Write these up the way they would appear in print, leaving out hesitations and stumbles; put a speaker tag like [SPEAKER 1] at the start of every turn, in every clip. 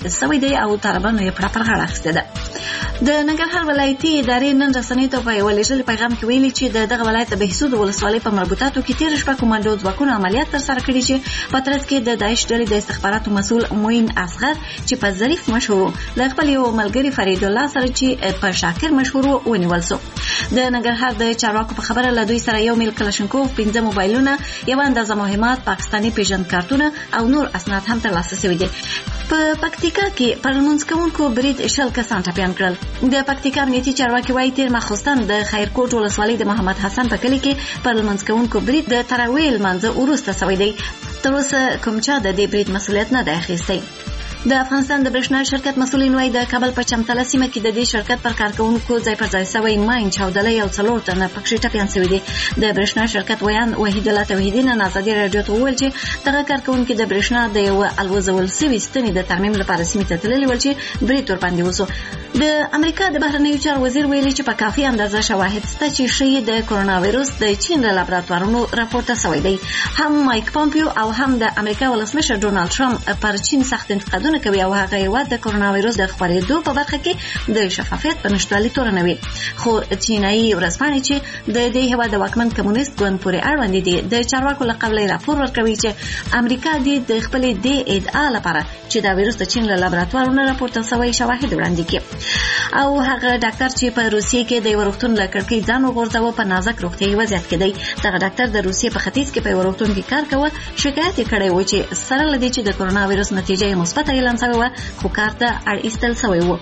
[SPEAKER 1] سوی دی او طالبانو یې پړه پر غاړه اخیستې ده. د ننګرهار ولایتي ادارې نن رسنیو ته په یو لیږلي پیغام کې ویلي چې د دغه ولایت د بهسود ولسوالۍ په مربوطاتو کې تېره شپه کومانډو ځواکونو عملیات ترسره کړي چې په ترڅ کې د داعش ډلې د استخباراتو مسؤل معین اصغر چې په ظریف مشهور له خپل یو ملګري فرید الله سره چې په شاکر مشهور ونیول سو. د ننګرهار د چارواکو په خبره له دوی سره 1 میل کلاشینکوف، 15 موبایلونه، یو اندازه مهمات، پاکستاني پیژند کارتونه او نور اسناد هم ترلاسه شوي دي. په پکتیکا کې پر لمونځ کوونکو برید 10 کسان ټپیان کړل. د پکتیکا امنیتي چارواکي وايي تېر ماخوستن د خیرکوټ ولسوالۍ د محمد حسن په کلي کې پر لمونځ کوونکو برید د تراویح لمانځه وروسته شوی دی. تر اوسه کوم چا د دې برید مسؤلیت نه دی اخیستی. د افغانستان د برېښنا شرکت مسؤلین وايي د کابل په چمتله سیمه کې د دې شرکت پر کارکونکو ځای پر ځای شوی ماین چاودلې او 4 تنه پکې ټپیان شوي دي. د برېښنا شرکت ویان وحید الله توحیدی نن ازادي رادیو ته وویل چې دغه کارکونکي د برېښنا د یو الوزول سوي ستنې د ترمیم لپاره سیمې ته تللي ول چې برید ورباندې وسو. د امریکا د بهرنیو چارو وزیر ویلي چې په کافي اندازه شواهد شته چې ښیي د کرونا وایرس د چین له لابراتوارونو راپورته شوی دی. هم مایک پامپیو او هم د امریکا ولسمشر ډونالد ټرمپ پر چین سخت انتقادونه کوي او هغه د کرونا وایرس د خپرېدو په برخه کې د شفافیت په نشتوالي تورنوي. خو چینایي ورځپاڼې چې د دې هېواد د واکمن کمونیست ګوند پورې اړوند دي د چارواکو له قبله راپور ورکوي چې امریکا د خپلې دې ادعا لپاره چې دا وایرس د چین له لابراتوارونو راپورته شوی شواهد وړاندې کړي. او هغه ډاکټر چې په روسیې کې د یو روغتون له کړکۍ ځان وغورځاوه په نازک روغتیایي وضعیت کې دی. دغه ډاکټر د روسیې په ختیځ کې په یو روغتون کې کار کوه. شکایت یې کړی و چې سره له دې چې د کرونا وایرس نتیجه یې مثبته اعلان شوې وه خو کار ته اړ ایستل شوی و.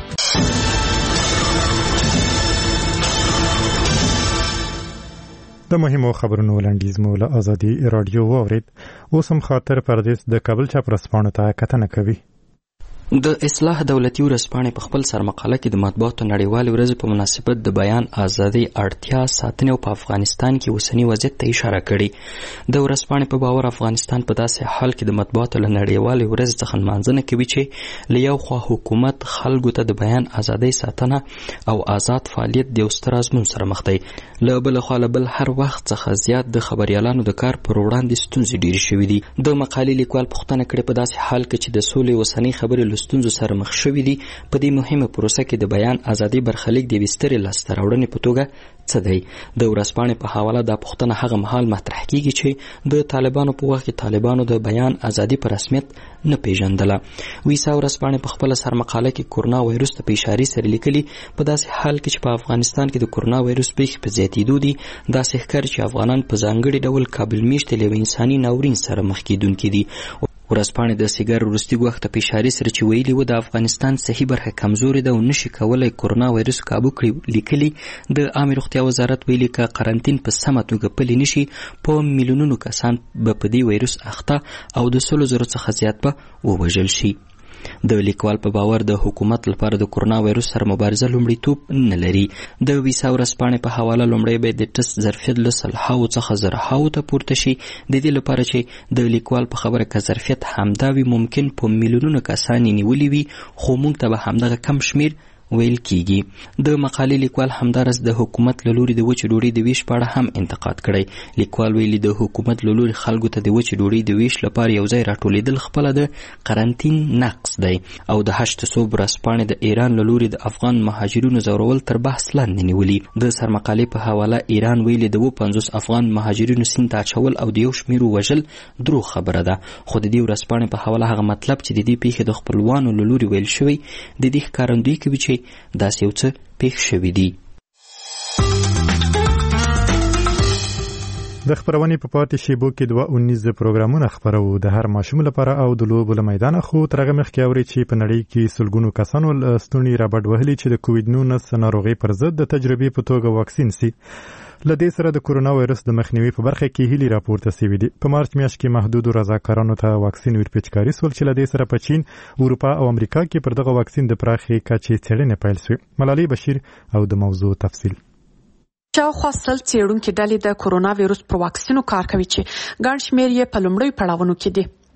[SPEAKER 2] د مهمو خبرونو لنډیز مو له ازادي رادیو واورید. اوس هم خاطر پردیس د کابل چاپرسپانو ته کتنه کوي.
[SPEAKER 3] د اصلاح دولتي ورځپاڼې په خپل سرمقاله کې د مطبوعاتو نړیوالې ورځې په مناسبت د بیان ازادۍ اړتیا ساتنې او په افغانستان کې اوسني وضعیت ته اشاره کړې. د ورځپاڼې په باور افغانستان په داسې حال کې د مطبوعاتو له نړیوالې ورځې څخه نمانځنه کوي چې له یو خوا حکومت خلکو ته د بیان ازادۍ ساتنه او آزاد فعالیت د یو ستر ازمون سره مخ دی. له بل خوا له بل هر وخت څخه زیات د خبریالانو د کار پر وړاندې ستونزې ډېرې شوي دي. د مقالې لیکوال پوښتنه کړې په داسې حال کې چې د سولې اوسنۍ خبرې ستونزو سره مخ شوي دي په دې مهمه پروسه کې د بیان ازادي برخلیک د وستري لاسته راوړنې په توګه څه دی. د ورځپاڼې په حواله دا پوښتنه هغه مهال مطرح کیږي چې د طالبانو په وخت کې طالبانو د بیان ازادي په رسمیت نه پیژندله. ویسا ورځپاڼې په خپل سرمقاله کې کرونا وایرس ته په اشاره سره لیکلي په داسې حال کې چې په افغانستان کې د کرونا وایرس پیښې په زیاتېدو دي داسې ښکاري چې افغانان په ځانګړي ډول کابل میشتې له انساني ناورین سره مخ کېدونکي دي. ورځپاڼې د سیګار وروستي وخت ته په اشارې سره چې ویلي و د افغانستان صحي برخه کمزورې ده او نشي کولی کرونا وایرس کابو کړي لیکلي. د عامې روغتیا وزارت ویلي که قرنطین په سمه توګه پلی نشي په میلیونونو کسان به په دې وایرس اخته او د 100,000 څخه زیات به ووژل شي. د لیکوال په باور د حکومت لپاره د کرونا وایرس سره مبارزه لومړیتوب نه لري. د ویسا ورځپاڼې په حواله لومړی به د ټست ظرفیت له 100,000 څخه 100,000 ته پورته شي. د دې لپاره چې د لیکوال په خبره که ظرفیت همدا وي ممکن په میلیونونو کسان یې نیولي وي خو موږ ته به همدغه کم شمیر ویل کیږي. د مقالې لیکوال همدارس د حکومت له لوري د وچې ډوډۍ د ویش په اړه هم انتقاد کړی. لیکوال ویلي د حکومت له لوري خلکو ته د وچې ډوډۍ د ویش لپاره یو ځای راټولېدل خپله د قرنطین نقص دی. او د 8 صوب ورځپاڼې د ایران له لوري د افغان مهاجرینو ځورول تر بحث لاندې نیولي. د سرمقالې په حواله ایران ویلي د 50 افغان مهاجرینو سیند ته اچول او د یو شمیرو وژل دروغ خبره ده. خو د دې ورځپاڼې په حواله هغه مطلب چې د دې پیښې د خپلوانو له لوري ویل شوی د دې ښکارندویي کوي چې داسې یو څه پیښ شوي دي.
[SPEAKER 2] د خبرونې په پاتې شیبو کې 2 پروګرامونه خبرو د هر ماشوم لپاره او د لوبو له میدانه خو ترغه مخکې اوري چې په نړۍ کې سلګونو کسانو ستونی رابډ وهلي چې د کووډ 19 ناروغي پر ضد د تجربې په توګه واکسین سي. لدې سره د کرونا وایرس د مخنیوي په برخه کې هیلي راپورته شوې دي. په مارچ میاشت کې محدود رضاکارانو ته واکسین ورپېچکاري سول چې لدې سره په چین، اروپا او امریکا کې پر دغه واکسین د پراخې کچې څېړنې پیل شوې. ملالۍ بشیر او د موضوع تفصیل.
[SPEAKER 4] شاوخوا 100 څېړونکي ډلې د کرونا وایرس پر واکسینو کار کوي چې ګڼ شمېر یې په لومړیو پړاوونو کې دي.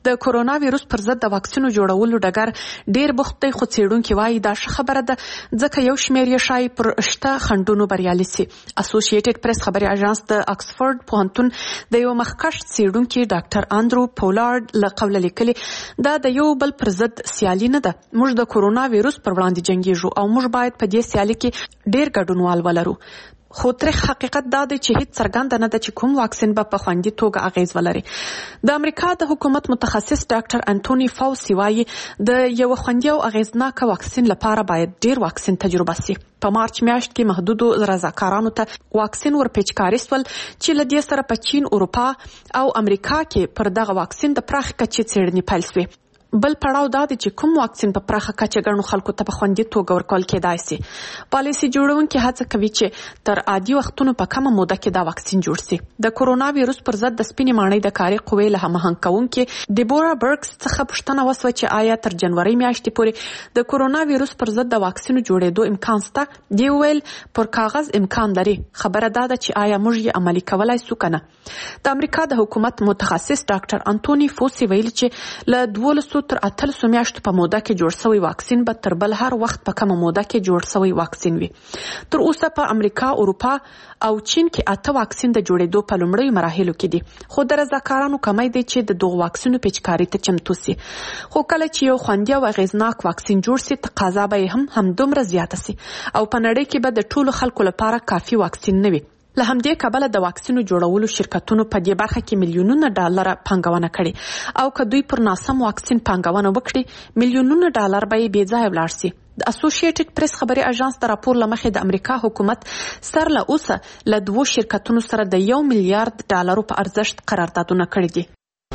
[SPEAKER 4] د کورونا وایروس پر ضد د واکسینو جوړولو ډګر ډیر بوخت دی، خو څېړونکي وایي دا ښه خبره ده ځکه یو شمېر یې ښایي پر شته خنډونو بریالي سي. اسوسییټډ پریس خبري اژانس د آکسفورډ پوهنتون د یو مخکښ څېړونکي ډاکټر اندرو پولارډ له قوله لیکلي دا د یو بل پر ضد سیالي نه ده. موږ د کورونا وایروس پر وړاندې جنګیږو او موږ باید په دې سیالي کې ډیر ګډونوال ولرو. خو ترخ حقیقت دا دی چې هیڅ څرګنده نه ده چې کوم واکسین به په خوندي توګه اغیز ولري. د امریکا د حکومت متخصص ډاکټر انټونی فاوسی وایي د یو خوندي او اغیزناک واکسین لپاره باید ډیر واکسین تجربه سي. په مارچ میاشت کې محدودو رضاکارانو ته واکسین ورپېچکاري سول چې له دې سره په چین، اروپا او امریکا کې پر دغه واکسین د پراخ کچې څېړنې پیل سوې. بل پړاو دا دی چې کوم واکسین په پراخه کچه ګڼو خلکو ته په خوندي توګه ورکول کېدای سي. پالیسي جوړونکي هڅه کوي چې تر عادي وختونو په کمه موده کې دا واکسین جوړ سي. د کورونا وایروس پر ضد د سپینې ماڼۍ د کاري قوې له هماهنګ کوونکې ډیبورا برکس څخه پوښتنه وسوه چې آیا تر جنوري میاشتې پورې د کورونا وایروس پر ضد د واکسینو جوړېدو امکان شته؟ دی ویل پر کاغذ امکان لري، خبره دا ده چې آیا موږ یې عملي کولای سو کنه. د امریکا د حکومت متخصص ډاکټر انټونی فوسی ویل چې له 12 تر 18 میاشتو په موده کې جوړ شوی واکسین به تر بل هر وخت په کومه موده کې جوړ شوی واکسین وي. تر اوسه په امریکا، اروپا او چین کې 8 واکسین د جوړېدو په لومړیو مراحلو کې دي، خو د رضاکارانو کمی دی چې د دغو واکسینو پیچکاري ته چمتو سي. خو کله چې یو خوندي او اغیزناک واکسین جوړ سي تقاضا به هم دومره زیاته سي او په نړۍ کې به د ټولو خلکو لپاره کافي واکسین نه وي. له همدې کبله د واکسینو جوړولو شرکتونو په دې برخه کې میلیونونه ډالر پانګونه کړې او که دوی پر ناسم واکسین پانګونه وکړي میلیونونه ډالر به یې بې ځایه ولاړ سي. د اسوسییټډ پریس خبري اژانس د راپور لمخې د امریکا حکومت سر له اوسه له 2 شرکتونو سره د $1 میلیارډ په ارزښت قراردادونه کړي دي.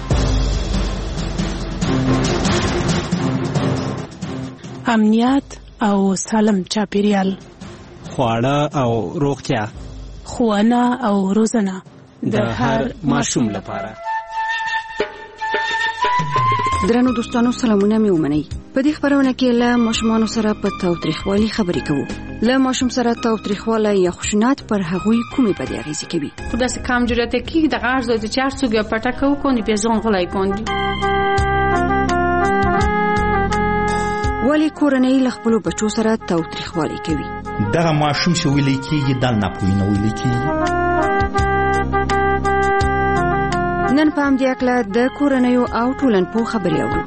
[SPEAKER 5] امنیت او سالم چاپیریال،
[SPEAKER 6] خواړه او روغتیا،
[SPEAKER 5] ښوونه او روزنه
[SPEAKER 6] د هر ماشوم لپاره.
[SPEAKER 7] درنو دوستانو سلامونه مې ومنئ. په دې خبرونه کې له ماشومانو سره په تاوتریخوالي خبرې کوو. له ماشوم سره تاوتریخوالی یا خشونت پر هغوی کومې بدې اغیزې کوي؟
[SPEAKER 8] خو داسې کمجوریته کې د غرض د چار څوګه پټه کوو کوندي پیزون غلای کوندي.
[SPEAKER 7] ولی کورنۍ له خپلو بچو سره تاوتریخوالی کوي؟
[SPEAKER 9] دغه ماشوم چې ویلې کېږي دا ناپوهي نه ویلې کېږي.
[SPEAKER 7] نن په همدې هکله د کورنیو او ټولنپوه خبرې اورو.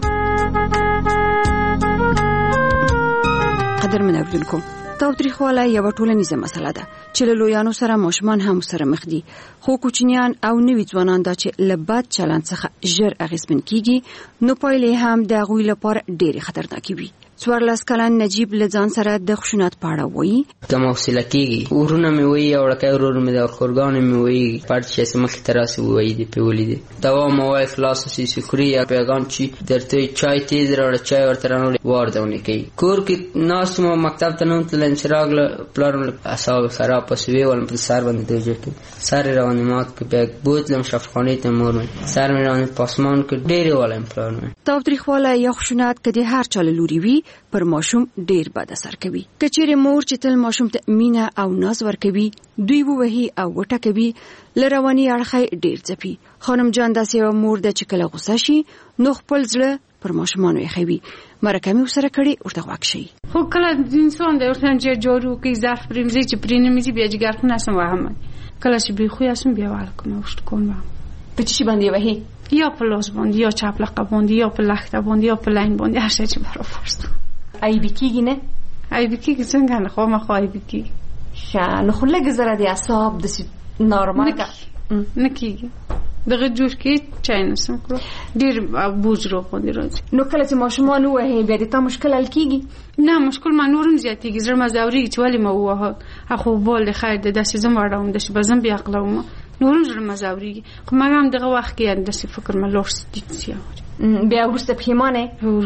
[SPEAKER 7] قدرمن اوریدونکو، تاوتریخوالی یوه ټولنیزه مسله ده چې له لویانو سره ماشومان هم سره مخ دي، خو کوچنیان او نوي ځوانان دا چې له بد چلند څخه ژر اغېزمن کیږي نو پایلې هم د هغوی لپاره ډېرې خطرناکې وي. 14 کلن نجیب له ځان سره د خشونت په اړه وایي:
[SPEAKER 10] کم حوصله کېږي، ورونه مې وایي او وړوکی ورور مې د خورګانې مې وایي پټ چې مخې ته راسي وایي دې پې ولیدې دوا موای خلاصه سي خوري یا پیغام چې درته چای تیز راوړه چای ورته راوړې واردونه کوي. کور کې ناست مو مکتب ته نه تلم چې راغله پلار مې اعصاب خراب پسې ویولم په سر باندې دوجه کې سر روانې مات کې بیا بوتلم شفاخانې ته مور مې سر مې روانې پاسمان کې ډېرې والایم پلار مې.
[SPEAKER 7] تاوتریخوالی یا خشونت که د هر چا له لوري وي پر ماشوم ډیر بد اثر کوي. که چیرې مور چې تل ماشوم ته مینه او ناز ورکوي دوی ووهي او وټکوي له رواني اړخه ډیر ځپي. خانم جان داسې یوه مور ده چې کله غوسه شي نو خپل زړه پر ماشومانو یخوي. مرکه مې ورسره کړې، ورته غوږ شئ.
[SPEAKER 8] خو کله انسان دی ورته چې جارو کوي ظرف پرېمځي چې پرې نمیځي بیا جګر خو نسم وهم کله چې بې خوی اسم بیا ورکوم وشت کوم
[SPEAKER 7] په چی باندې وهي
[SPEAKER 8] یا په لاس باندې یا چپ لقه باندې یا په لخته باندې یا په لاین باندې هر څه چې برابر ست.
[SPEAKER 7] ایبی کیږي نه؟
[SPEAKER 8] ایبی کیږي څنګه نه خو ما خو ایبی کیږي.
[SPEAKER 7] ښه نو خو لږ زره د اعصاب د نارمال
[SPEAKER 8] نه کیږي. دغه جوش کې چای نسم کړو ډیر بوج رو باندې راځي.
[SPEAKER 7] نو کله چې ماشومان وهي بیا د تا مشکل حل کیږي؟
[SPEAKER 8] نه مشکل ما نورم زیاتېږي. زړه ما ځوري چې ولې ما ووهه اخو بول خیر د داسې زم وړم د بزم بیا عقلوم نورم زړه ما ځوري خو ما هم دغه وخت کې داسې فکر ما لوړ ستیا
[SPEAKER 7] بیا ورسته پښیمانه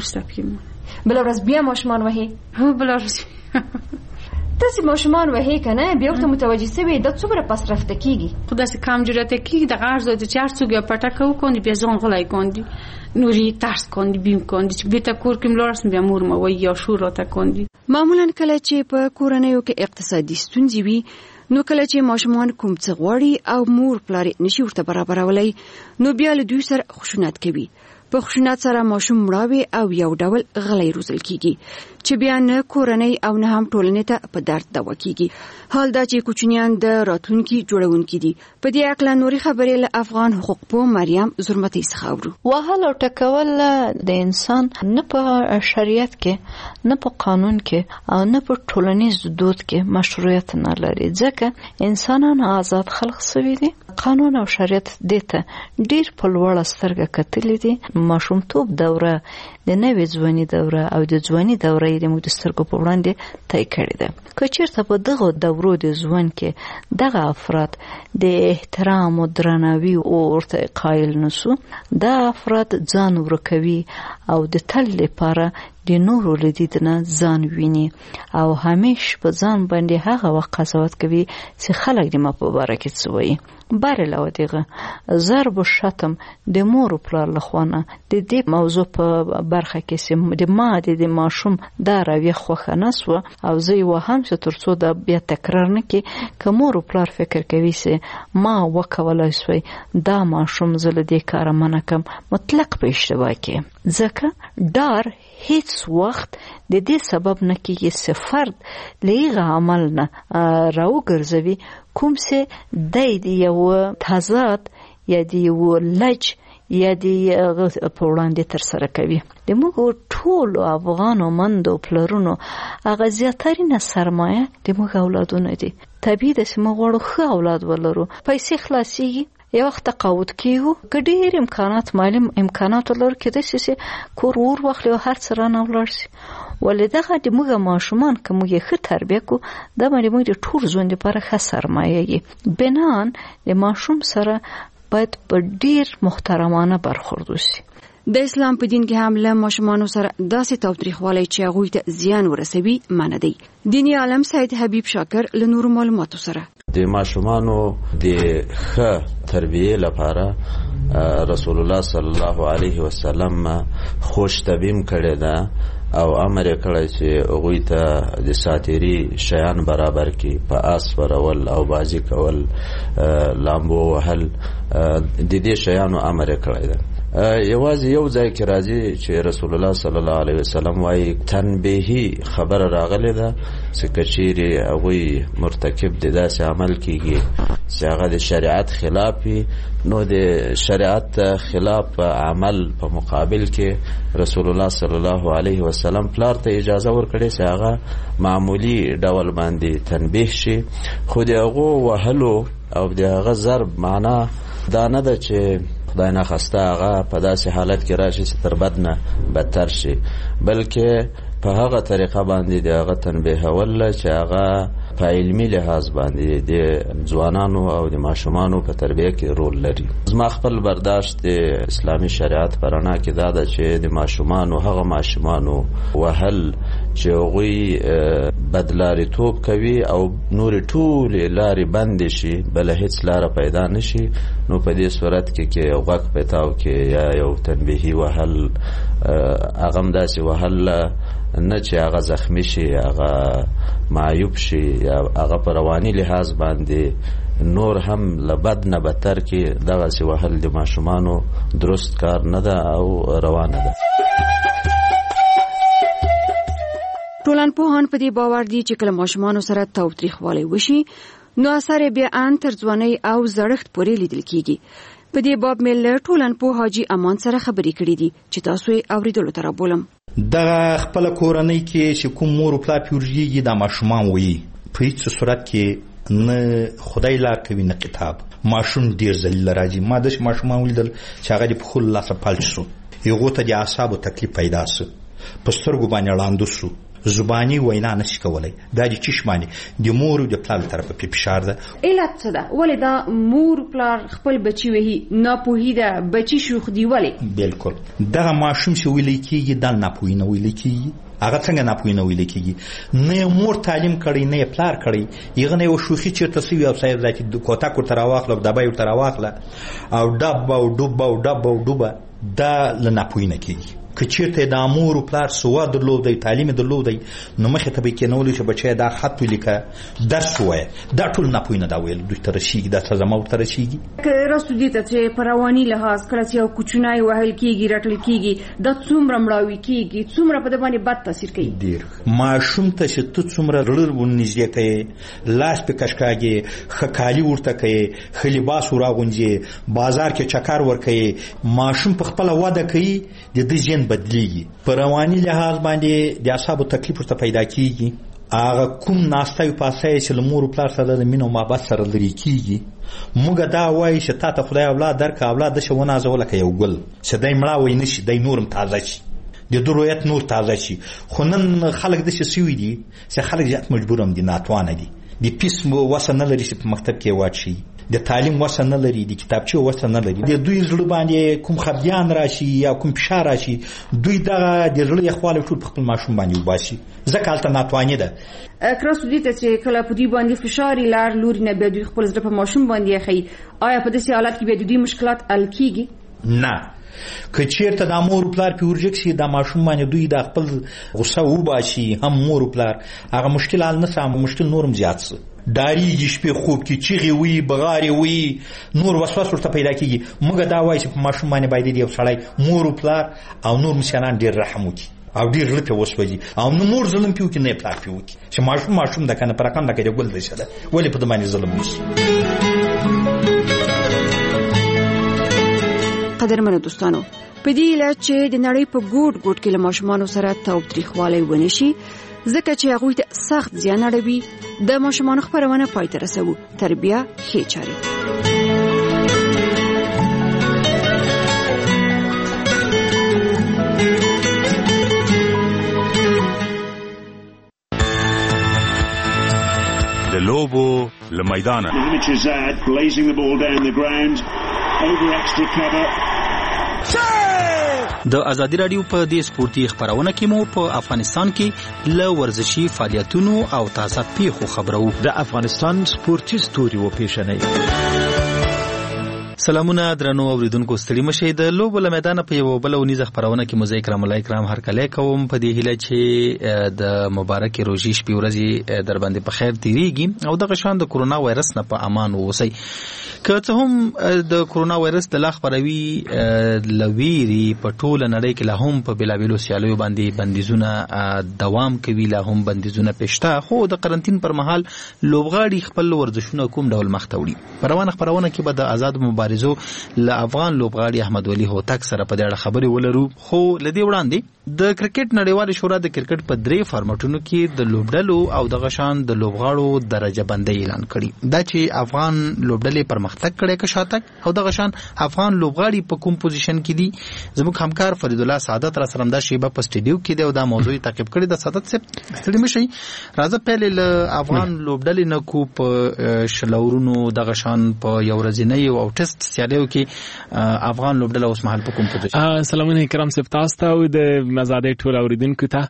[SPEAKER 7] بل ورځ بیا ماشومان وهي.
[SPEAKER 8] هو بل ورځ
[SPEAKER 7] تاسو ماشومان وهي کنه بیا ورته متوجه سوي د څومره پس رفته کیږي.
[SPEAKER 8] خدا سي کم جرأت کیږي د غرض د چار څوګه پټه کوندي بیا ځون غلای کوندي نوري ترس کوندي بیم کوندي چې بیت کور کې ملارس بیا مور ما وي یا شورا ته کوندي.
[SPEAKER 7] معمولا کله چې په کورنیو کې اقتصادي ستونزې وي نو کله چې ماشومان کوم څه غواړي او مور پلار نشي ورته برابرولای نو بیا له دوی سره خشونت کوي. په خشونت سره ماشوم مړاوي او یو ډول غلی روزل کیږي چې بیا نه کورنۍ او نه هم ټولنې ته په درد دوا کیږي. حال دا چې کوچنیان د راتلونکي جوړونکي دي. په دې اړه نوري خبرې له افغان حقوق پوه مریم زرمتي څخه اورو.
[SPEAKER 11] وهل او ټکول د انسان نه په شریعت کې نه په قانون کې او نه په ټولنیز دود کې مشروعیت نه لري، ځکه انسانان آزاد خلق شوي دي. قانون او شریعت دته ډیر په لوړه سترګه کتلې دي. ماشومتوب دوره د نوې ځواني دوره او د ځواني دوره د موږ د سترګو په وړاندې طی کړې ده. که چېرته په دغه دورو د ژوند کې دغه افراد د احترام او درناوي او ورته قایل نشو، دا افراد ځان ورکوي او د تل لپاره د نورو لدید نه ځان ویني او همیش په ځان باندې هغه وخت قضاوت کوي چې خلک د ما په باره کې څه وایي. بار علاوه دغه ضرب و شتم د مور او پلار لخوانه د دې موضوع په برخه کې سم د ماده د ماشوم دا رویه خوخه نسو او زه یو هم چې ترڅو دا بیا تکرار نه کی که مور او پلار فکر کوي چې ما وکولای شوی دا ماشوم زله دې کار منه کم مطلق په اشتباه کې، ځکه ډار هیڅ وخت د دې سبب نه کیږي چې فرد لغه عمل نه راوګرځوي کوم چې د یو تضاد یا د یو لج یا د په وړاندې تر سره کوي. د موږ ټول افغانو مندو پلرونو هغه زیاترینه سرمایه د موږ اولادونه دي. طبیعي ده چې موږ غواړو ښه اولاد ولرو، پیسې خلاصېږي، یو وخت تقاعد کیږو، که ډېر امکانات مالي امکانات ولرو کېدای شي چې کور ور واخلي او هر څه رانه ولاړ شي. ولې دغه د موږ ماشومان که موږ یې ښه تربیه کړو دا باندې موږ د ټول ژوند لپاره ښه سرمایه یي. بنان د ماشوم سره باید په ډېر محترمانه برخورد وشي.
[SPEAKER 7] د اسلام په دین کې هم له ماشومانو سره داسې تاوتریخوالی چې هغوی ته زیان ورسوي منع دی. دیني عالم سید حبیب شاکر له نورو معلوماتو سره
[SPEAKER 12] د ماشومانو د ښه تربیه لپاره رسول الله صلی الله علیه وسلم خوش تبیم کړی ده او امر یې کړی چې هغوی ته د ساتیري شیان برابر کړي، په آس سپرول او بازي کول، لامبو وهل، د دې شیانو امر یې کړی ده. یوازې یو ځای کې راځي چې رسول الله صلی الله علیه وسلم وایي تنبیهی خبر راغلی ده چې کچېرې هغوی مرتکب د داسې عمل کیږي چې هغه د شریعت خلاف وي، نو د شریعت خلاف عمل په مقابل کې رسول الله صلی الله علیه وسلم پلار ته اجازه ورکړي چې هغه معمولی ډول باندې تنبیه شي. خو د هغو وهلو او د هغه ضرب معنا دا نه ده چې خدای نخواسته هغه په داسې حالت کې راشي چې تر بد نه بدتر شي، بلکې په هغه طریقه باندې د هغه تنبیهول چې هغه په علمي لحاظ باندې د ځوانانو او د ماشومانو په تربیه کې رول لري. زما خپل برداشت د اسلامي شریعت په رڼا کې دا ده چې د ماشومانو هغه ماشومانو وهل چې هغوی بدلاریتوب کوي او نورې ټولې لارې بندې شي، بله هیڅ لاره پیدا نشي، نو په دې صورت کې غوږ پیتاو کې یا یو تنبیهي وهل هغه هم داسې وهل نه چې هغه زخمی شي، هغه معیوب شي یا هغه په رواني لحاظ باندې نور هم لبد نه بدتر کې دغسې وهل د ماشومانو درست کار نه ده او روانه ده.
[SPEAKER 7] ټولنپوهان په دې باور دي چې کله ماشومانو سره تاوتریخوالی وشي نو اثر بیا ان تر ځوانۍ او زړښت پورې لیدل کیږي. په دې باب مې له ټولنپوه حاجي امان سره خبرې کړې دي چې تاسو یې اوریدلو ته رابولم.
[SPEAKER 9] دغه خپل کورنۍ کې چې کوم مور او پلار پیورږي د ماشومان وي په هیڅ صورت کې نه خدای لار کوي نه کتاب. ماشوم ډیر ذلیل راځي. ما د ماشومان ولیدل چې هغه په خپل لاس پالچ شو، یو ته د اعصابو تکلیف پیدا شو، په سترګو باندې لاندو شو، زبانی وینا نشي کولای. دا د چشمانی د مور او د پلار طرفه په فشار ده.
[SPEAKER 7] علت څه ده؟ ولې دا مور پلار خپل بچي وهي؟ ناپوهي ده، بچي شوخ دی. ولې؟ بالکل دغه ماشوم چې ویل کیږي د ناپوهي نه ویل کیږي. هغه څنګه ناپوهي نه ویل کیږي؟ نه مور تعلیم کړي نه پلار کړي، یغه نه یو شوخي چیرته سوي او صاحب ذاتي کوتا کو تر واخله دبا یو تر واخله او ډب او ډوب او ډب او ډوبه دا لناپوهي نه کیږي.
[SPEAKER 9] که چیرته د امور او پلار سواد درلودی تعلیم درلودی نو مخه ته به کېنول چې بچی دا خط ولیکه درس وای دا ټول نه پوینه دا ویل دوی تر شي دا څه زمو تر شي
[SPEAKER 13] که راستو دي ته چې پروانی لحاظ کړه چې یو کوچنای وهل کیږي رټل کیږي د څومره مړاوي کیږي څومره په باندې بد تاثیر کوي
[SPEAKER 9] ډیر ماشوم ته چې ته څومره رړل ونیږي کوي لاس په کشکاږي خکالي ورته کوي خلیباس وراغونځي بازار کې چکر ور کوي ماشوم په خپل واده کوي د دې ژوند بدلیږي په رواني لحاظ باندې د اعصابو تکلیف ورته پیدا کیږي هغه کوم ناستای پاسای چې لمور او پلار سره د مینو محبت سره لري کیږي موږ دا وایي چې تا ته خدای اولاد درک اولاد د شونه زول کې یو ګل چې دای مړه وای نشي دای نورم تازه شي د درویت نور تازه شي خو نن خلک د شي سوي دي چې خلک ځات مجبورم دي ناتوانه دي د پیس وسه نه لري چې په مکتب کې واچي د تعلیم وسه نه لري د کتابچو وسه نه لري د دوی زړه باندې کوم خفګان راشي یا کوم فشار راشي دوی دغه د زړه خپل ټول خپل ماشوم باندې وباسي ځکه الته ناتواني ده
[SPEAKER 13] کراسو دي ته چې کله په دې باندې فشار لار لوري نه به دوی خپل زړه په ماشوم باندې خي آیا په دې حالت کې به دوی مشکلات حل کیږي
[SPEAKER 9] نه که چیرته د مور او پلار پیورجک شي د ماشوم باندې دوی د خپل غصه وباسي هم مور او پلار هغه مشکل حل نه سم مشکل نورم زیات سي داریږي شپې خوب کې چیغي وي بغاري وي نور وسواس ورته پیدا کیږي موږ دا وایي چې په ماشوم باندې باید یو سړی مور او پلار او نور مسیانان ډیر رحم وکړي او ډیر لپاره وسوځي او نو مور ظلم پیو کې نه پلار پیو کې چې ماشوم د کنه پر کاند کې ګل دی شه ولې په دمانه ظلم نشي
[SPEAKER 7] قدرمنو دوستانو په دې علاج چې د نړۍ په ګوټ ګوټ کې له ماشومانو سره تاوتریخوالی ونشي ځکه چې هغوی ته سخت زیان اړوي د ماشومانو خپرونه پای ته رسوو تربیه ښې چارې
[SPEAKER 14] د لوبو له میدانه
[SPEAKER 15] د ازادي رادیو په دې سپورتي خبرونه کې مو په افغانستان کې له ورزشي فعالیتونو او تازه پیښو خبرو
[SPEAKER 16] د افغانستان سپورتي ستوري و پیښنې
[SPEAKER 15] سلامونه درنو اوریدونکو ستړي مشه د لوبو له میدان په یو بل ونیزه خبرونه کې مزه کرام الله کرام هر کله کوم په دې هیله چې د مبارک روزي شپې ورځي در باندې په خیر تیریږي او د غشان د کرونا وایرس نه په امان ووسی که څه هم د کرونا وایرس د لاخ پروي لويري په ټوله نړۍ کې له هم په بلابلو سیالیو باندې بندیزونه دوام کوي له هم بندیزونه پېشته خو د قرنټین پر مهال لوبغاړي خپل ورزشونه کوم ډول مختوړي پروانه خبرونه کې به د آزاد مبارزو له افغان لوبغاړي احمد ولی هوتک سره په دې اړه خبرې ولرو خو لدی وړاندې د کرکټ نړیوال شورا د کرکټ په درې فارمټونو کې د لوبډلو او د غشان د لوبغاړو درجه بندي اعلان کړي دا چې افغان لوبډلې پرمختګ کړي که شاتګ او د غشان افغان لوبغاړي په کوم پوزیشن کې دي زموږ همکار فرید الله سعادت را سره د شیبه په سټډیو کې دی او دا موضوع تعقیب کړي د سعادت صاحب ستړي مشي راځه پهل له افغان لوبډلې نه کو په شلورونو د غشان په یو ورځنی او ټیسټ سیالیو کې افغان لوبډله اوس مهال په کوم پوزیشن
[SPEAKER 17] سلامونه کرام صاحب تاسو ته او د مزاده ټول اوریدونکو ته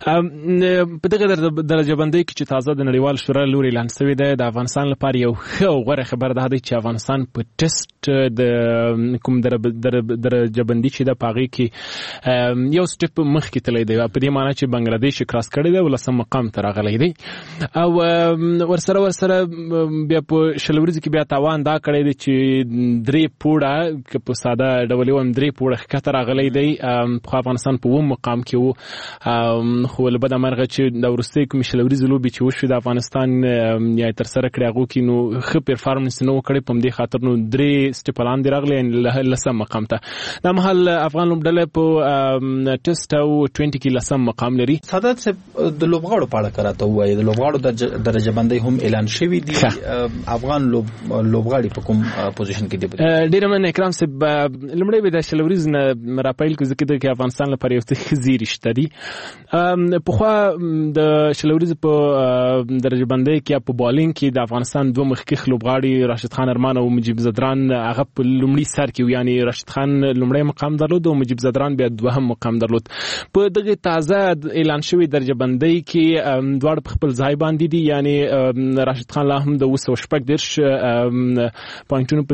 [SPEAKER 17] په دغه درجه بندۍ کې چې تازه د نړیوال شورا لوري اعلان شوی دی د افغانستان لپاره یو غوره خبر ده چې افغانستان په ټیسټ د کوم درجه بندۍ چې د پاغي کې یو سټپ مخ کې تللی دی په دې معنی چې بنگلاديش کراس کړی دی ولسم مقام ته راغلی دی او ورسره بیا په شلوريز کې بیا تاوان دا کړی دی چې درې پوړه په ساده ډول یو درې پوړه ښکته راغلی دی په افغانستان په مقام کې وو خو له بده مرغه چې د ورستۍ کوم شلوريز لوبي چې وشو د افغانستان یا تر سره کړی هغه کې نو ښه پرفارمنس نو کړی په دې خاطر نو درې سټپلان دی راغلی لسم مقام ته د مهال افغان لوبډله په ټیسټ او 20 کې لسم مقام لري
[SPEAKER 15] سعادت صاحب د لوبغاړو په اړه کراته وایي د لوبغاړو درجه بندۍ هم اعلان شوی دی افغان لوبغاړي په کوم پوزیشن کې دی
[SPEAKER 17] ډیر من اکرام صاحب لمړی به د شلوريز نه راپایل کو ځکه د افغانستان لپاره یو څه زیری شته دي په خوا د شلوريز په درجه بندۍ کې په بالینګ کې د افغانستان دوه مخکښ لوبغاړي راشد خان ارمان او مجيب زدران هغه په لومړي سر کې یعنی راشد خان لومړی مقام درلود او مجيب زدران بیا دوهم مقام درلود په دغه تازه اعلان شوی درجه بندۍ کې دواړه په خپل ځای باندې دي یعنی راشد خان لا هم د 214 پوینټونو په درلودل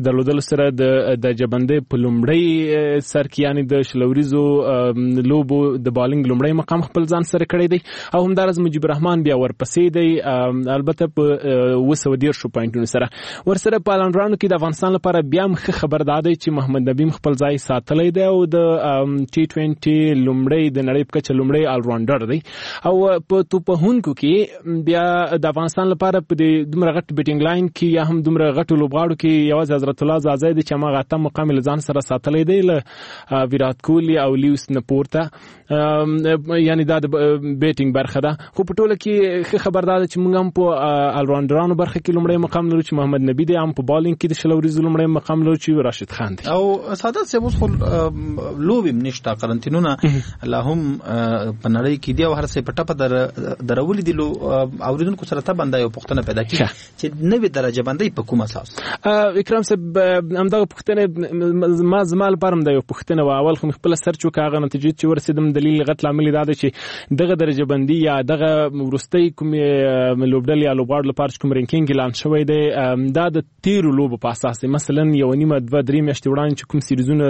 [SPEAKER 17] سره د جبندې په لومړی سر کې یعنی د شلوریزو لوبو د بالینګ لومړی مقام خپل ځان سره کړی دی او همدارس مجيب الرحمن بیا ورپسې دی البته په 210 پوینټونو سره ورسره په الراوند کې د افغانستان لپاره بیا مخ خبر دادی چې محمد نبی خپل ځای ساتلی دی او د ټي 20 لومړی د نړۍ په کچه لومړی الراوندر دی او په توپهونکو کې بیا د افغانستان لپاره په دومره غټ بیټینګ لاین کې یا هم دومره غټو لوبغاړو کې یوازې حضرت الله زازی د چې هغه اتم مقام له ځان سره ساتلی دی له ویرات کوهلی او لیوس نه پورته یعنی دا د بیټینګ برخه ده خو په ټوله کې خبر ده چې موږ هم په الراوندرانو برخه کې لومړی مقام لرو چې محمد نبی دی هم په بالینګ کې د شلوریزو لومړی مقام لرو چې راشد خان دی
[SPEAKER 15] او سعادت صاحب اوس خو لوبې نشته قرنټینونه الله هم په نړۍ کې دی او هر څه په ټپه درولې دي اوریدونکو سره ته باندې یو پوښتنه پیدا کیږي چې نوې درجه باندې په کوم اساس
[SPEAKER 17] اکرام صاحب همدغه پوښتنه زما لپاره هم د یو پوښتنه و اول خو خپل سرچ وکړ هغه نتیجې چې ورسېدم دلیل غټ لامل دا دی چې دغه درجه بندي یا دغه ورستۍ کوم لوبډل یا لوبغاړو لپاره کوم رینکینګ اعلان شوی دی دا د تیرو لوبو په اساس مثلا یو نیمه 2-3 میاشتې وړاندې چې کوم سیریزونه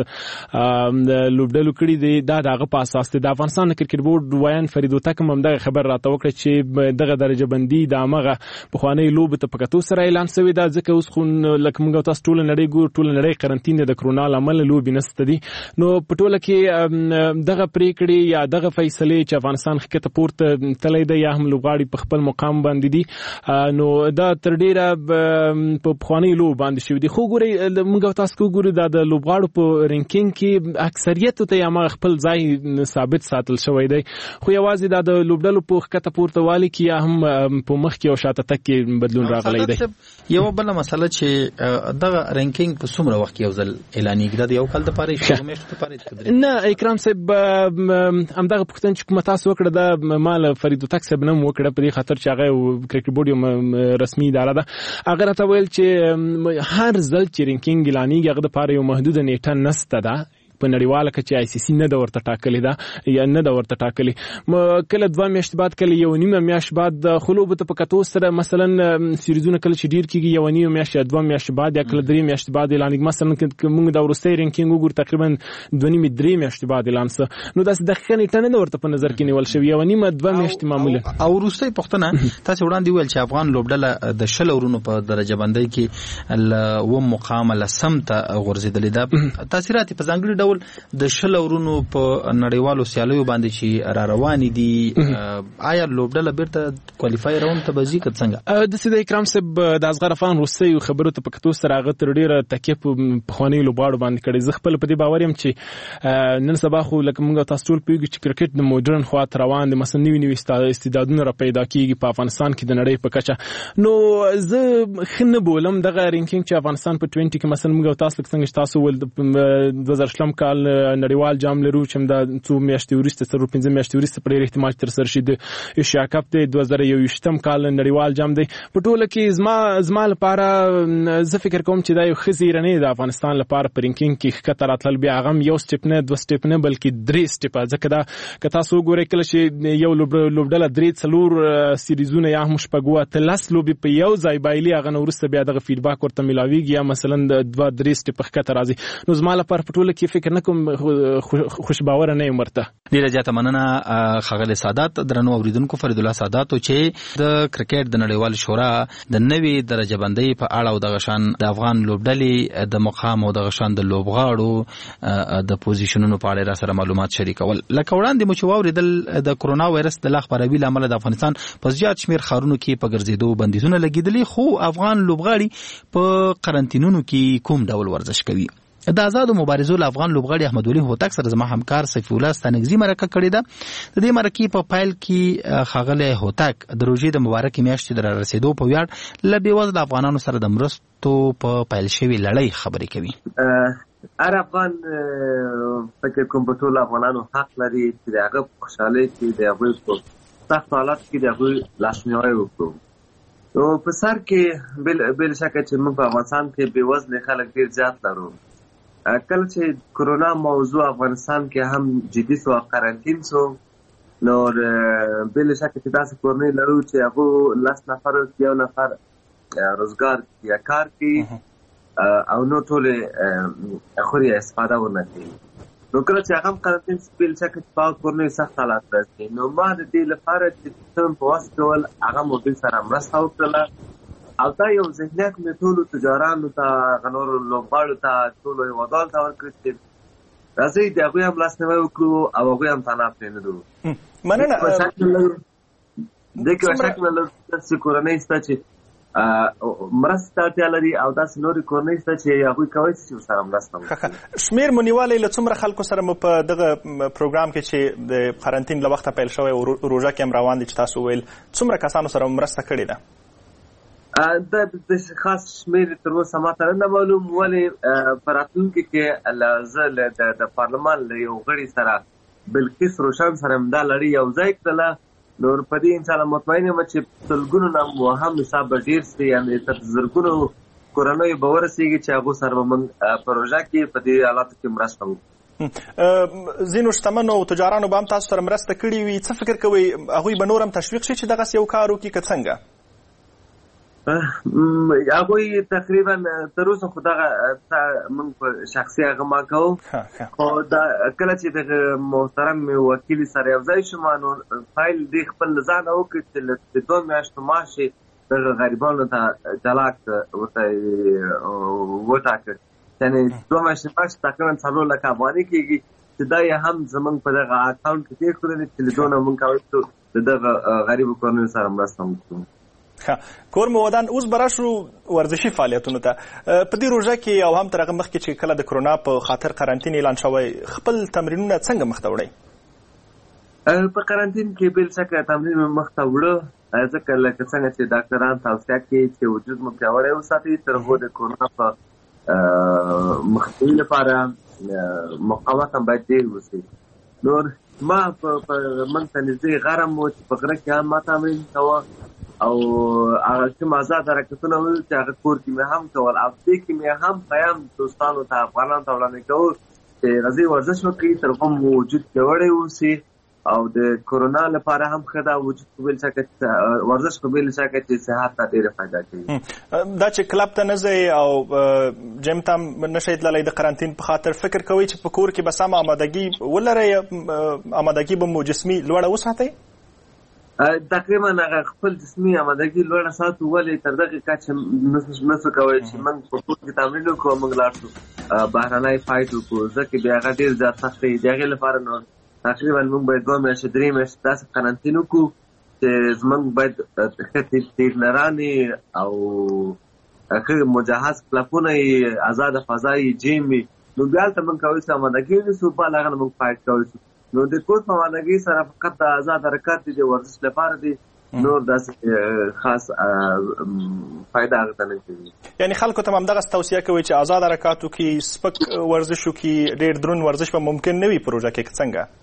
[SPEAKER 17] لوبډلو کړي دي دا دغه په اساس دی د افغانستان کرکټ بورډ وایان فرید وتک هم دغه خبر راته وکړ چې دغه درجه بندي د هغه پخوانی لوب ته په کتو سره اعلان شوی دا ځکه اوس خو لکه موږ تاسو ټول نړۍ ګور ټول نړۍ قرنټین د کرونا لامل لوبي نسته دي نو په ټوله کې دغه پریکړې یا دغه فیصله چې افغانستان خکته پورته تللی دی یا هم لوبغاړي په خپل مقام باندې دي نو دا تر ډیره په پخوانی لوب باندې شوی دي خو ګوري موږ تاسو کو ګوري دا د لوبغاړو په رینکینګ کې اکثریت ته یا خپل ځای ثابت ساتل شوی دی خو یوازې دا د لوبډلو په خکته پورته والی کې یا هم په مخ کې او شاته تک کې بدلون راغلی دی
[SPEAKER 15] یو بل مسله چې دغه رینکینګ په څومره وخت یو ځل اعلانېږي د یو کال د پاره شو میاشتو لپاره
[SPEAKER 17] نه اکرام صاحب همدغه پوښتنه چې کومه تاسو وکړه د مال فرید وتک صاحب نوم وکړه په دې خاطر چې هغه کرکټ بورډ یو رسمي اداره ده هغه راته ویل چې هر ځل چې رینکینګ اعلانېږي هغه د پاره یو محدود نیټه نسته ده په نړیواله کچه آی سی سی نه د ورته ټاکلې ده یا نه د ورته ټاکلې کله 2 میاشتې بعد کله یو نیمه میاشت بعد خلوب ته په کتو سره مثلا سیریزونه کله چې ډیر کیږي یو نیمه میاشت 2 میاشتې بعد یا کله 3 میاشتې بعد اعلان مثلا موږ د ورستۍ رینکینګ وګور تقریبا 2.5-3 میاشتې بعد اعلان سه نو داس د خنې ټنه ورته په نظر کې نیول شوی یو نیمه 2 میاشتې معمولا
[SPEAKER 15] او ورستۍ پښتنه تاسو وړاندې ویل چې افغان لوبډله د شلورونو په درجه بندۍ کې و مقام لسمت غورځیدلې ده تاثیرات په ځانګړي ډول د شلورونو په نړیوالو سیالیو باندې چې را روان دي آیا لوبډله بیرته کوالیفای راوند ته بځي که څنګه
[SPEAKER 17] د سیده اکرام صاحب د اصغر افغان روسي خبرو ته په کتو سره هغه تر ډیره تکیه په خواني لوبغاړو باندې کړي زه خپل په دې باور یم چې نن سبا خو لکه موږ تاسو ټول پیږو چې کرکټ د موډرن خواته روان دي مثلا نوي استعدادونه را پیدا کیږي په افغانستان کې د نړۍ په کچه نو زه خنه بولم دغه رینکینګ چې افغانستان په 20 کې مثلا موږ تاسو څنګه تاسو ول 2000 کال نړیوال جام لرو چې د 2 میاشتې وروسته تر 15 میاشتې وروسته په ډېر احتمال تر سره شي د ایشیا کپ د 2021 کال نړیوال جام دی په ټوله کې زما لپاره زه فکر کوم چې دا یو خزیرنه د افغانستان لپاره په رینکینګ کې خطر اتل بیا غم یو سټپ نه 2 سټپ نه بلکې 3 سټپ ځکه دا که تاسو وګورئ کله چې یو لوبډله 3 سیریزونه یا هم شپږ تلس لوبي په یو ځای بایلي هغه ورسته بیا دغه فیډباک ورته ملاویږي یا مثلا د 2-3 سټپ خطر راځي نو زما لپاره په ټوله کې فکر نه کوم خوشباور نه یم ورته
[SPEAKER 15] ډیره زیاته مننه خغل سادات درنو اوریدونکو فرید الله سادات چې د کرکټ د نړیوال شورا د نوې درجه بندۍ په اړه او د غشان د افغان لوبډلې د مقام او د غشان د لوبغاړو د پوزیشنونو په اړه را سره معلومات شریکول لکه وړاندې مو چې واوریدل د کرونا وایرس د لاخ خپروي لامل د افغانستان په زیات شمیر خارونو کې په ګرځېدو بندیزونه لګیدلې خو افغان لوبغاړي په قرنټینونو کې کوم ډول ورزش کوي د آزادو مبارزو افغان لوبغاړي احمد ولي هوتک سره زما همکار سیف الله ستانګزي مرکه کړې ده د دې مرکې په پایل کې خغل هوتک د روزي د مبارک میاشتې در رسیدو په ویاړ لبي وزل افغانانو سره د مرستو په پایل شوی لړۍ خبرې کوي
[SPEAKER 18] هر افغان فکر کوم په ټول افغانانو حق لري چې هغه خوشاله کې د هغه په سخت حالات کې د هغه لاسنیوي وکړو نو په سر کې بل شک چې موږ په افغانستان کې بې وزله خلک ډیر زیات لرو کله چې کرونا موضوع افغانستان کې هم جدي سو قرنټین سو نو بل شک چې تاسو کورنۍ لرو چې هغه 10 نفر یو نفر روزګار یا کار کوي او نو ټولې خوري استفاده ونه کوي. نو کله چې هغه قرنطین سپیل چې په کورنۍ سخت حالات راځي نو ما د دې لپاره چې تم په واسطه ول هغه موبایل سره مرسته وکړه او دا یو ذهنیت مې ټولو تجارانو ته غنور لوباړو ته ټولو هیوادوالو ته ورکړي چې راځي د هغوی هم لاسنیوی وکړو او هغوی هم تناب پرېنږدو.
[SPEAKER 15] مننه.
[SPEAKER 18] دې کې شک نه لرم چې کورنۍ شته چې مرسته ته اړتیا لري او داسې نورې کورنۍ شته چې هغوی کولی شي چې ورسره مرسته وکړي.
[SPEAKER 15] شمېر مو نیولی له څومره خلکو سره مو په دغه پروګرام کې چې د قرنطین له وخته پیل شوی او روژه کې هم روان دي چې تاسو ویل څومره کسانو سره مرسته کړې ده؟
[SPEAKER 18] د خاص شمېر تر اوسه ماته نه معلوم، ولې په راتلونکي کې زه د پارلمان له یو غړي سره بلقیس روشن سره هم دا لړۍ یو ځای کړله. نور په دې انشاءالله مطمئن یم چې سلګونو نه هم حساب به ډېر سي، یعنې تر زرګونو کورنیو به ورسېږي چې هغو سره به موږ په روژه کې په دې حالاتو کې مرسته وکړو.
[SPEAKER 15] ځینو شتمنو او تجارانو به هم تاسو سره مرسته کړې وي، څه فکر کوئ هغوی به نور هم تشویق شي چې دغسې یو کار وکړي که څنګه؟
[SPEAKER 18] هغوی تقریبا تر اوسه خو دغه موږ په شخصي هغه ما کوو، خو کله چې د محترم وکیل سره یو ځای شوم نو فایل دې خپل له ځانه وکړي چې د 2 میاشتو معاش یې دغه غریبانو ته جلا ورته وټاکه، یعنې 2 میاشتې معاش تقریبا 4 لکه افغانۍ کېږي چې دا یې هم زموږ په دغه اکاونټ کې کېښودلې چې له دونه موږ کولی شو د دغه غریبو کورنیو سره مرسته وکړو.
[SPEAKER 15] کور مو ودان اوس به راشو ورزشي فعالیتونو ته. په دې روژه کې او هم تر هغه مخکې چې کله د کرونا په خاطر قرنطین اعلان شوی خپل تمرینونه څنګه مخ ته وړئ؟
[SPEAKER 18] په قرنطین کې بل شکه تمرین مې مخ ته وړه، ځکه لکه څنګه چې ډاکټران توصیه کوي چې وجود مو پیاوړی وساتئ تر هغو د کرونا په مخنیوي لپاره مقاومت هم باید ډېر وسي. نور ما په موږ ته نږدې غره مو چې په غره کې هم ما تمرین کوه او هغه کوم آزاد حرکتونه وو چې هغه کور کې مې هم کول او دې کې مې هم پیام دوستانو ته افغانانو ته وړاندې کوو چې راځئ ورزش وکړئ تر هغو مو وجود پیاوړی واوسي او د کرونا لپاره هم ښه ده وجود په بل شکل ورزش په بل شکل چې صحت ته ډېره فایده کوي.
[SPEAKER 15] دا چې کلب ته نه ځئ او جیم ته هم نشئ تللی د قرنطین په خاطر فکر کوئ چې په کور کې به سمه آمادګي ولرئ، آمادګي به مو جسمي لوړه وساتئ؟
[SPEAKER 18] تقریبا هغه خپل جسمي آمادګي لوړه ساتو، ولې تر دغې کچې نسو کوی چې موږ په کور کې تمرین وکړو موږ لاړ شو بهرنی فایټ وکړو، ځکه بیا هغه ډېر زیات سخت دی. د هغې لپاره نو تقریبا موږ باید 2 میاشتې 3 میاشتې داسې قرنطین وکړو چې زموږ باید ښه ټرینرانې او ښه مجهز کلبونه یې آزاده فضا یې جیم وي، نو بیا هلته موږ کولی شو آمادګي ونیسو، بل هغه نه موږ فایټ کولی شو. نو د کور په آمادګۍ سره فقط د آزاد حرکات د ورزش لپاره دی، نور داسې خاص فایده هغه ته نه کوي.
[SPEAKER 15] یعنې خلکو ته هم همدغسې توصیه کوئ چې آزاد حرکات وکړي، سپک ورزش وکړي، ډېر دروند ورزش به ممکن نه وي په روژه کې که څنګه؟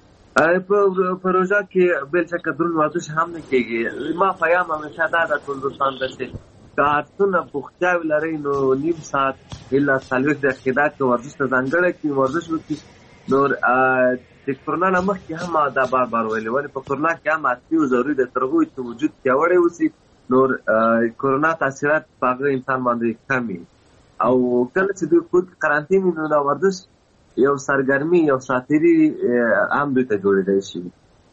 [SPEAKER 18] په روژه کې بل شکه دروند ورزش هم نه کېږي. ما پیام همیشه دا ده ټول دوستانو ته چې که هرڅونه بوختیاوې لرئ نو 9 ساعت الا 40 دقیقې دا کې ورزش ته ځانګړی کړي، ورزش وکړي. نور د کرونا نه مخکې هم دا بار ویلې، ولې په کرونا کې هم اصلي او ضروري ده تر هغوی چې وجود پیاوړی اوسي، نور کرونا تاثیرات په هغه انسان باندې کم وي او کله چې دوی کور کې قرنطین وي نو دا ورزش یو سرګرمي یو ساتیري هم دوی ته جوړېدی شي.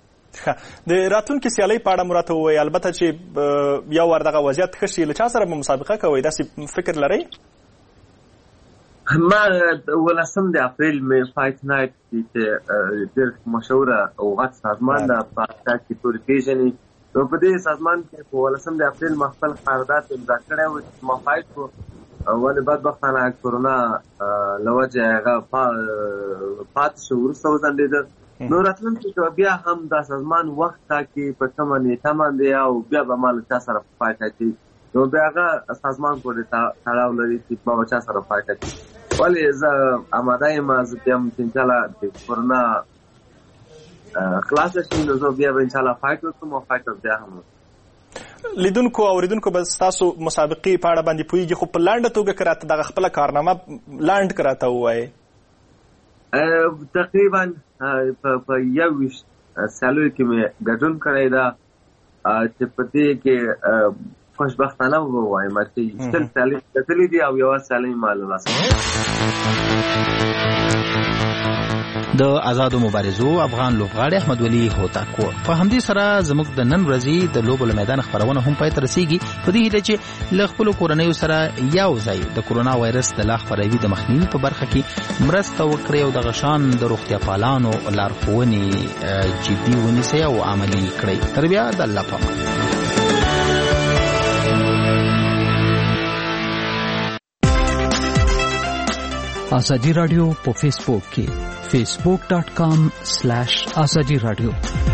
[SPEAKER 15] د راتلونکي سیالۍ په اړه مو راته ووایئ، البته چې یو وار دغه وضعیت ښه شي له چا سره به مسابقه کوئ داسې فکر لرئ؟
[SPEAKER 18] ما 18 د اپریل مې فایټ نایټ چې ډېر مشهوره او غټ سازمان ده په اسیا کې ټول پېژني، نو په دې سازمان کې په 18 د اپریل ما خپل قرارداد امضا کړی و چې ما فایټ کړو، ولې بدبختانه کرونا له وجې هغه پاتې شو وروسته وځنډېده. نو راتلونکي کې بیا هم دا سازمان وخت ټاکي په کومه نیټه باندې او بیا به ما له چا سره فایټ اچوي، نو بیا هغه سازمان پورې تړاو لري چې ما به چا سره فایټ اچوي. ولې زه آماده یم، زه بیا هم چې انشاءالله د کرونا خلاصه شي نو زه بیا به انشاءالله فایټ وکړم او فایټ به بیا هم
[SPEAKER 15] لیدونکو او اوریدونکو به ستاسو مسابقې په اړه باندې پوهېږي، خو په لنډه توګه که راته دغه خپله کارنامه لنډ که راته ووایې.
[SPEAKER 18] تقریبا په 21 سیالیو کې مې ګډون کړی ده چې په دې کې خوشبختانه ووایم چې تل سیالي کتلې دي او یو سیالي معلومه
[SPEAKER 15] د آزادو مبارزو افغان لوبغاړي احمد ولي هوتاکو په همدې سره زموږ د نن ورځې د لوبو له میدان خبرونه هم پای ته رسیږي په دې هیله چې له خپلو کورنیو سره یو ځای د کورونا وایرس د لا خپروي د مخنیوي په برخه کې مرسته وکړي او دغه شان د روغتیا پالانو لارښوونې جدي ونیسي او عملي کړي. تر بیا د الله په امان.
[SPEAKER 19] آزادی رادیو په فیسبوک کې facebook.com/azadi radio